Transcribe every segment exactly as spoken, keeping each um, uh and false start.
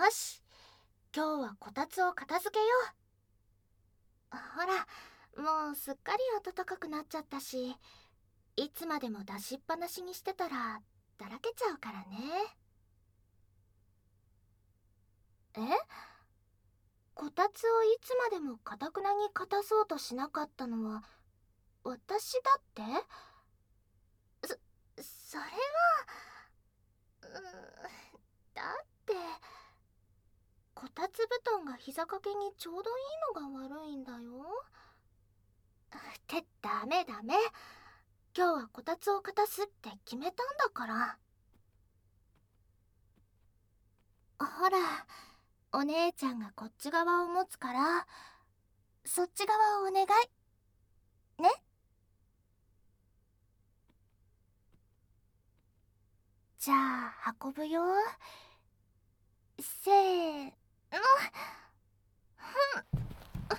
よし、今日はこたつを片付けよう。ほら、もうすっかり暖かくなっちゃったし、いつまでも出しっぱなしにしてたらだらけちゃうからね。え、こたつをいつまでもかたくなに片そうとしなかったのは私だって？そ、それは、うーん、だって、こたつ布団が膝掛けにちょうどいいのが悪いんだよ。ってダメダメ。今日はこたつを片すって決めたんだから。ほら、お姉ちゃんがこっち側を持つから、そっち側をお願いね。じゃあ運ぶよ。せーの。ふん、うーん、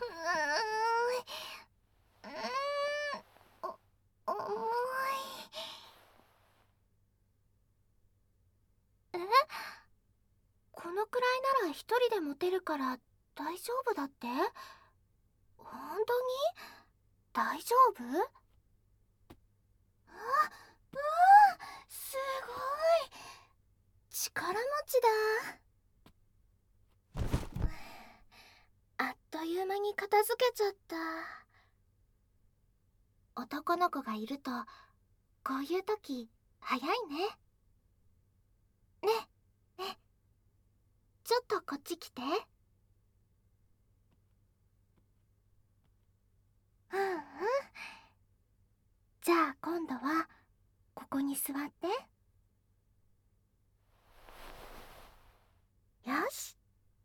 うーん、お、重い。え、このくらいなら一人で持てるから大丈夫だって？本当に大丈夫？あ、うわ、すごい力持ちだ。あっという間に片付けちゃった。男の子がいるとこういう時早いね。ねね、ちょっとこっち来て。うんうん。じゃあ今度はここに座って。よし。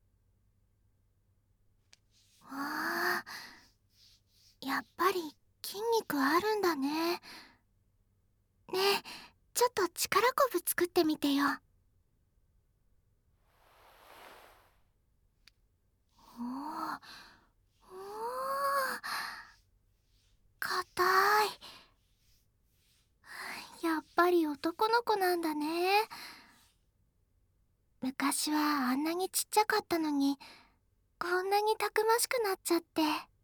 わあ、やっぱり筋肉あるんだね。ねえ、ちょっと力こぶ作ってみてよ。おお、おお、硬い。やっぱり男の子なんだね。昔はあんなにちっちゃかったのに、こんなにたくましくなっちゃって。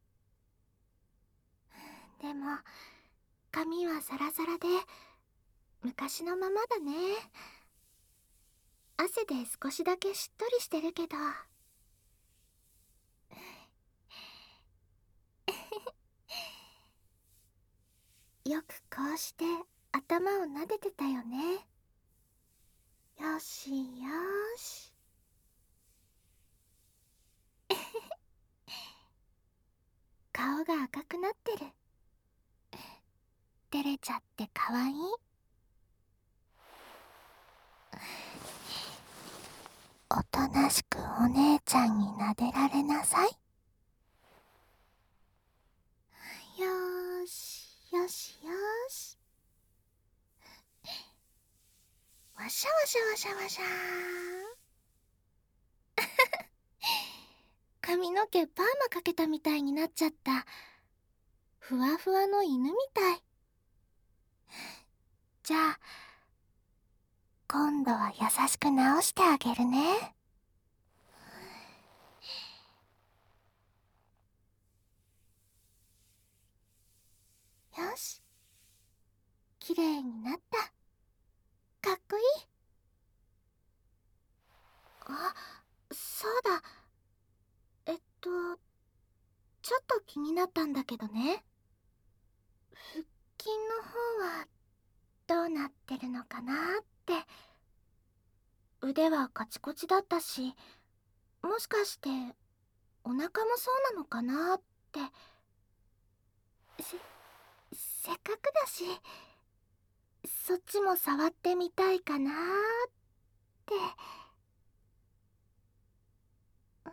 でも髪はサラサラで昔のままだね。汗で少しだけしっとりしてるけど。よくこうして頭を撫でてたよね。よしよし。顔が赤くなってる。照れちゃってかわいい。おとなしくお姉ちゃんに撫でられなさい。よーしよしよし。わしゃわしゃわしゃわしゃー。髪の毛パーマかけたみたいになっちゃった。ふわふわの犬みたい。じゃあ今度は優しく直してあげるね。よし、きれいになった。かっこいい。あ、そうだ。えっとちょっと気になったんだけどね。腹筋の方はどうなってるのかなって。腕はカチコチだったし、もしかしてお腹もそうなのかなって。せせっかくだしそっちも触ってみたいかなって。うん、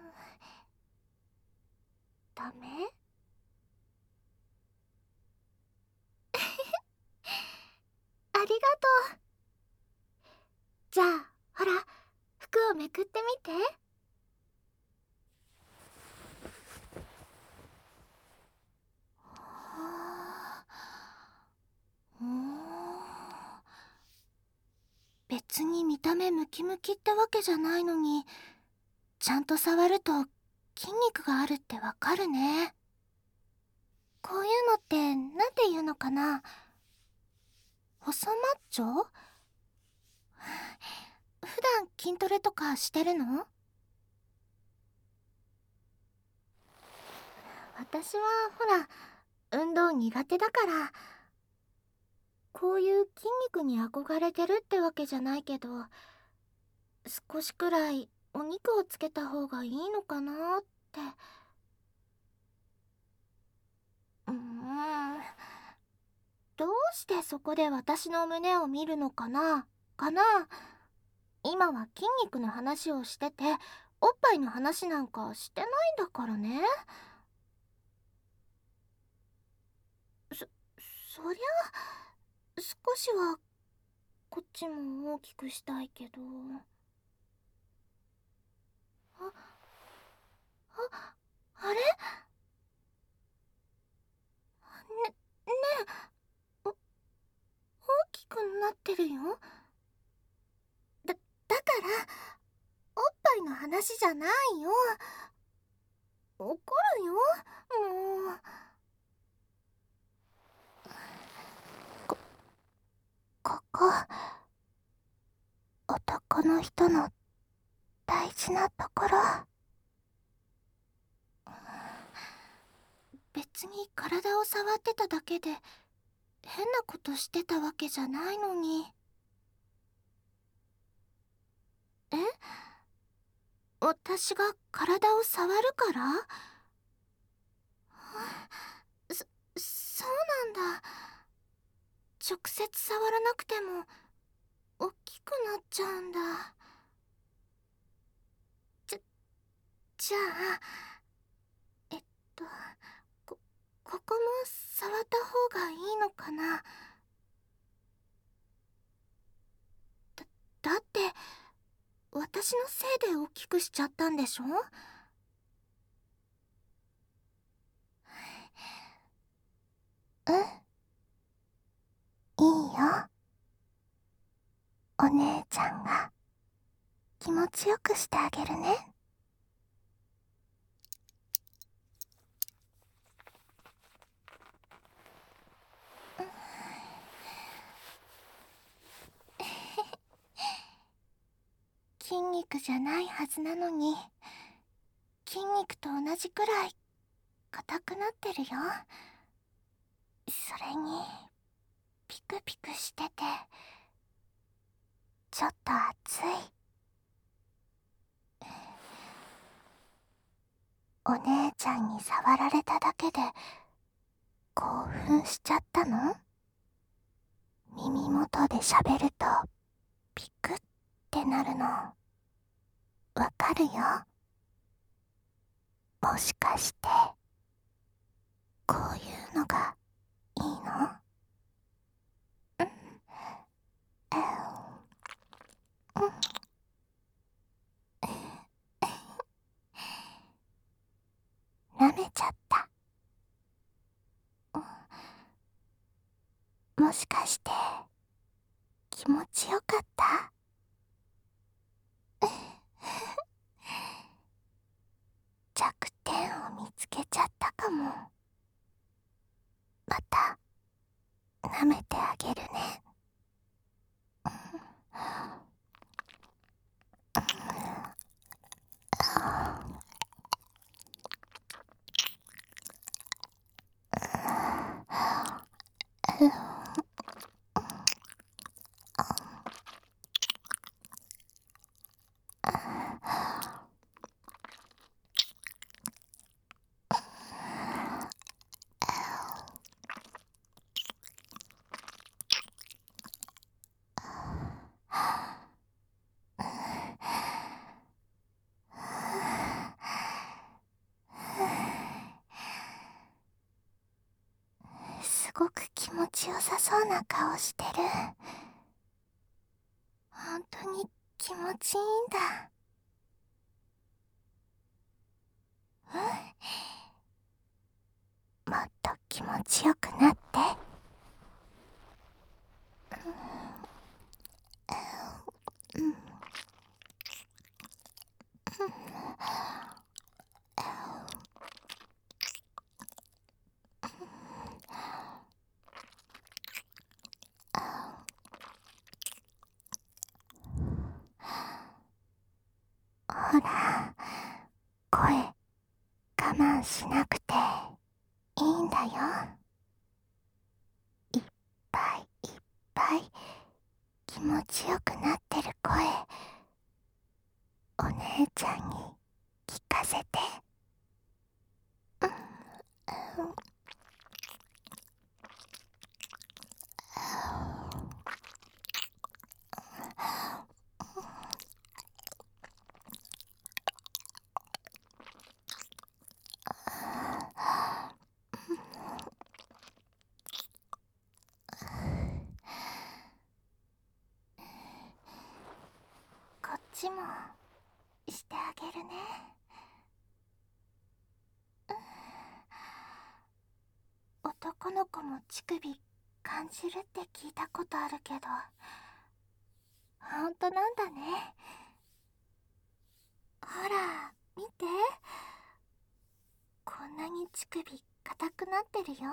ダメ？ありがとう。じゃあほら、服をめくってみて。はあ、おー、別に見た目ムキムキってわけじゃないのに、 ちゃんと触ると筋肉があるってわかるね。こういうのってなんていうのかな。細マッチョ？普段筋トレとかしてるの？私はほら、運動苦手だから、こういう筋肉に憧れてるってわけじゃないけど、少しくらいお肉をつけた方がいいのかなって。うーん。どうしてそこで私の胸を見るのかなかな。今は筋肉の話をしてて、おっぱいの話なんかしてないんだからね。そ、そりゃ、少しはこっちも大きくしたいけど。あ、あ、あれ？ね、ねえ、お、大きくなってるよ。だ、だから、おっぱいの話じゃないよ。怒るよ、もう。こ、ここ、男の人の大事なところ。別に体を触ってただけで変なことしてたわけじゃないのに。え？私が体を触るから？そ、そうなんだ。直接触らなくても大きくなっちゃうんだ。じゃ、じゃあ、えっと、こ、ここも触った方がいいのかな？だ、だって、私のせいで大きくしちゃったんでしょ？うん、いいよ。お姉ちゃんが気持ちよくしてあげるね。筋肉じゃないはずなのに、筋肉と同じくらい硬くなってるよ。それにピクピクしててちょっと熱い。お姉ちゃんに触られただけで興奮しちゃったの？耳元で喋るとピクってなるのわかるよ。もしかしてこういうのがいいの？うん、うん、舐めちゃった。もしかして気持ちよかった？弱点を見つけちゃったかも。また舐めてあげるね。すごく気持ちよさそうな顔してる。本当に気持ちいいんだ。うん、もっと気持ちよくなって。うん、うん、 声我慢しなくていいんだよ。いっぱいいっぱい気持ちよくなってる声、お姉ちゃんに聞かせて。こっちもしてあげるね。男の子も乳首感じるって聞いたことあるけど、ほんとなんだね。ほら見て、こんなに乳首硬くなってるよ。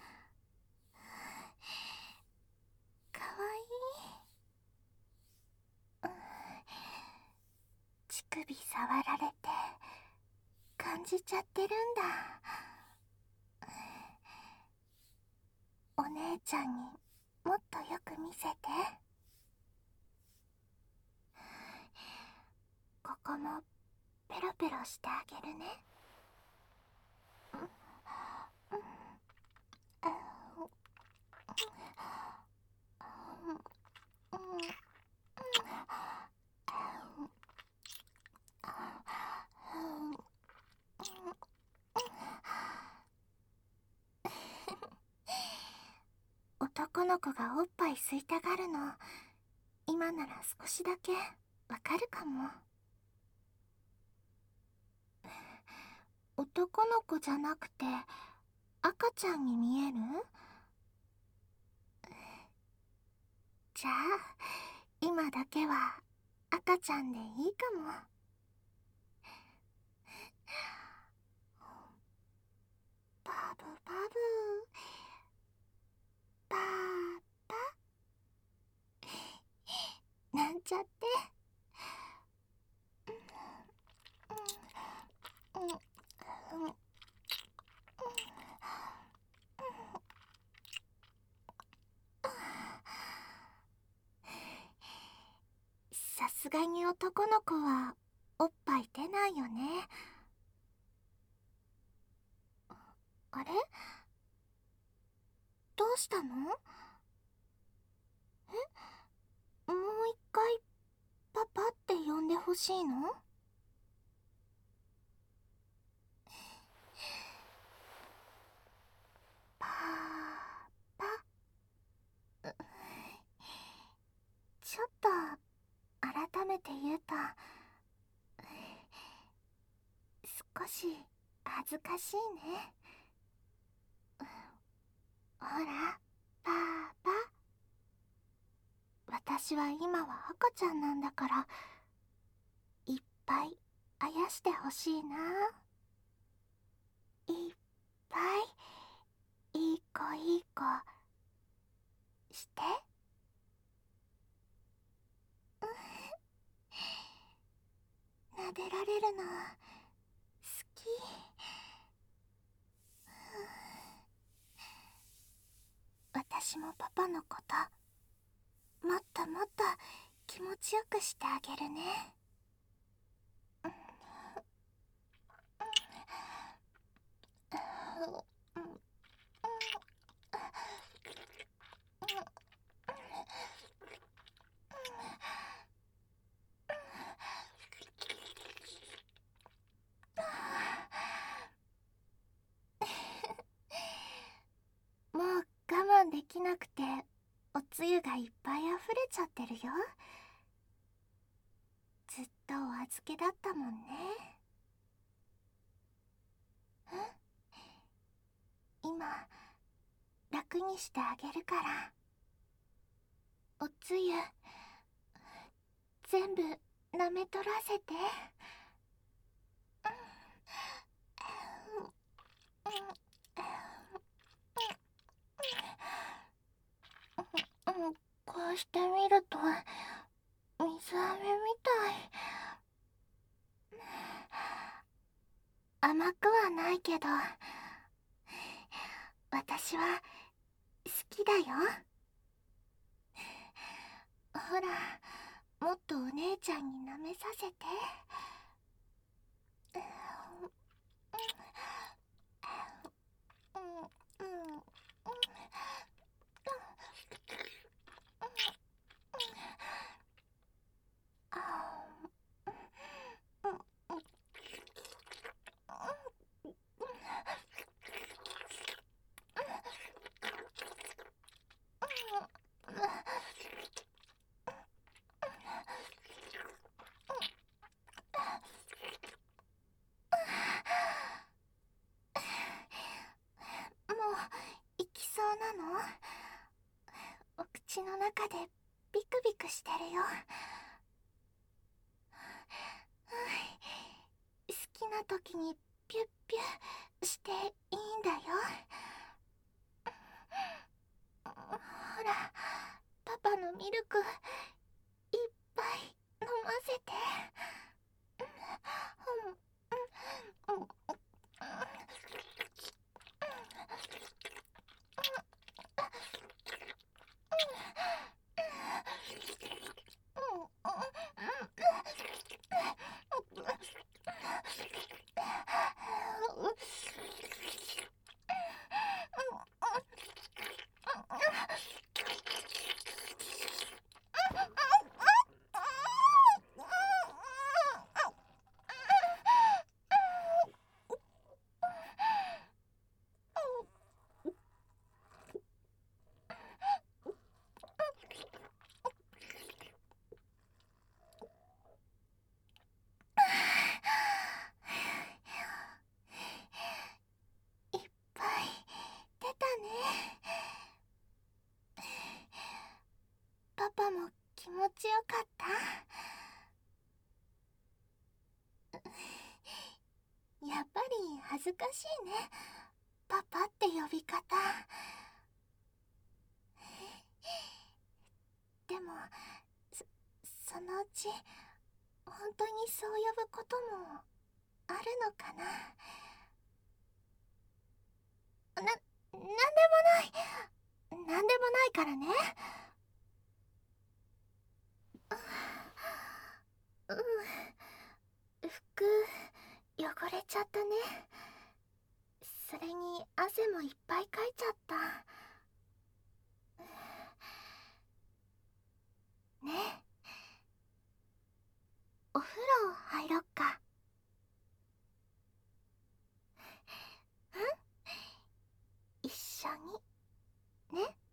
かわいい。乳首触られて感じちゃってるんだ。お姉ちゃんにもっとよく見せて。ここもペロペロしてあげるね。男の子がおっぱい吸いたがるの、今なら少しだけわかるかも。男の子じゃなくて赤ちゃんに見える？じゃあ今だけは赤ちゃんでいいかも。バブバブパーパなんちゃって。さすがに男の子はおっぱい出ないよね。あれ、どうしたの？え、もう一回パパって呼んでほしいの？パーパ。ちょっと改めて言うと少し恥ずかしいね。ほらパーパ、私は今は赤ちゃんなんだから、いっぱいあやしてほしいな。いっぱいいい子いい子して。撫でられるの好き。私もパパのこともっともっと気持ちよくしてあげるね。もう我慢できなくておつゆがいっぱいあふれちゃってるよ。ずっとお預けだったもんね。今楽にしてあげるから。おつゆ全部舐め取らせて。こうしてみると水飴みたい。 甘くはないけど、私は好きだよ。ほら、もっとお姉ちゃんに舐めさせて。もう行きそうなの？お口の中でビクビクしてるよ。好きな時にピュッピュしていいんだよ。ほら、パパのミルクいっぱい飲ませて。いっぱい出たね。パパも気持ちよかった？やっぱり恥ずかしいね、パパって呼び方。でもそ、そのうち本当にそう呼ぶこともあるのかな。な、なんでもない。なんでもないからね。うん、服汚れちゃったね。それに汗もいっぱいかいちゃった。ね、お風呂入ろっか。うん、一緒にね。